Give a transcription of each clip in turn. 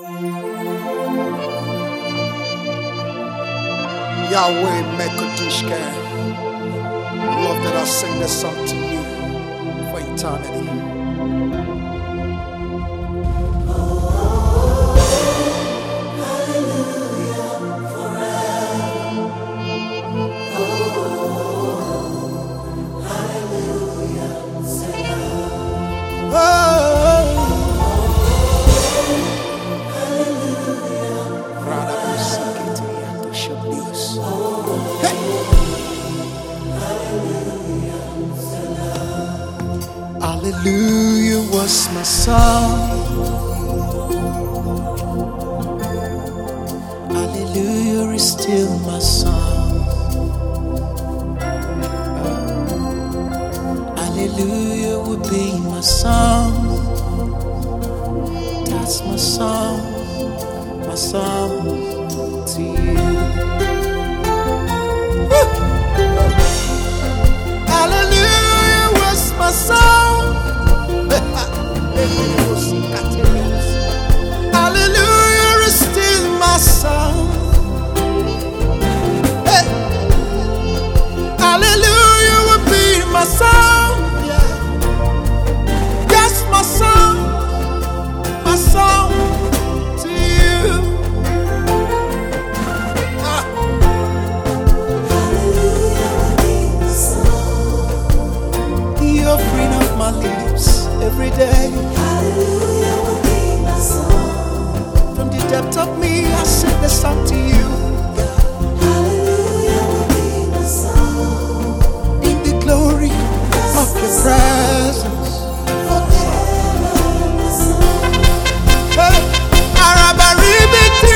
Yahweh Mekadishka. Love that I sing this song to you for eternity. Hallelujah was my song. Hallelujah is still my song. Hallelujah will be my song. That's my song to you. Hallelujah was my song. Hallelujah is still my song. Hey. Hallelujah will be my song. Yeah. That's my song to you. Hallelujah will be my song. The offering of my lips every day. Hallelujah will be my song. From the depth of me, I sing this song to you. Hallelujah will be my song. In the glory of your presence. Forever my song. Hey, Arabaribiti.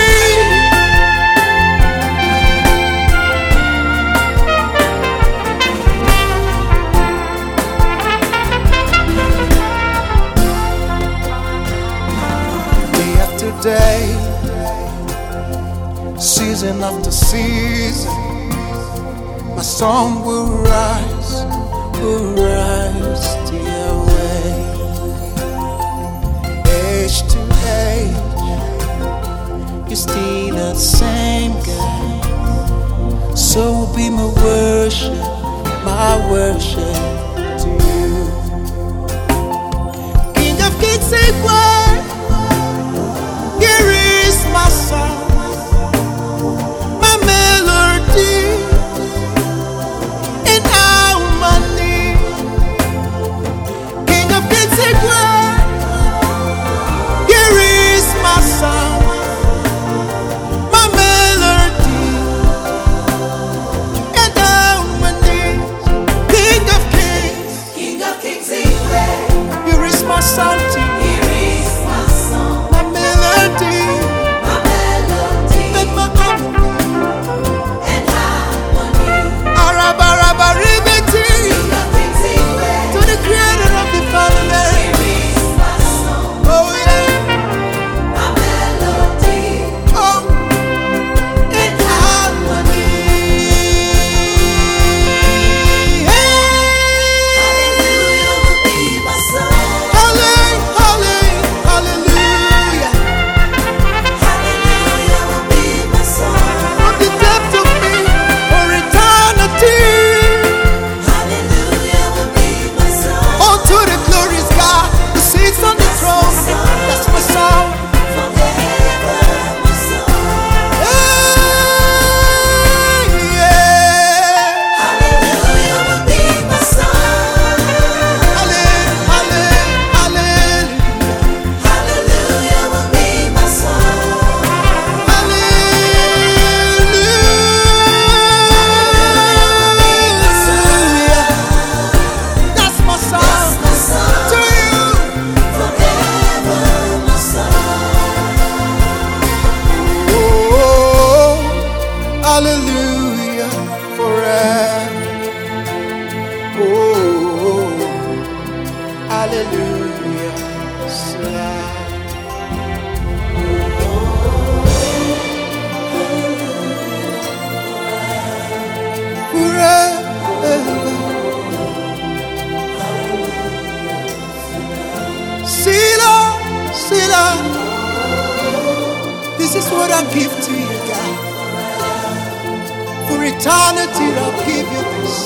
Day after day, season after season, my song will rise to your way. Age to age, you're still the same God. So will be my worship to you. King of kings, say word. Here is my song, my melody, and harmony. King of kings, say word. Here is my song, my melody, and harmony. King of kings. This is what I give to you, God. For eternity, I'll give you this.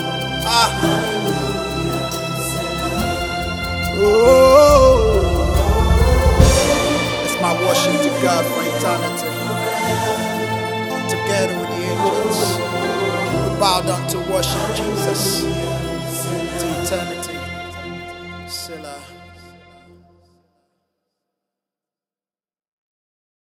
Oh, it's my worship to God for eternity. Together with the angels, we bow down to worship Jesus.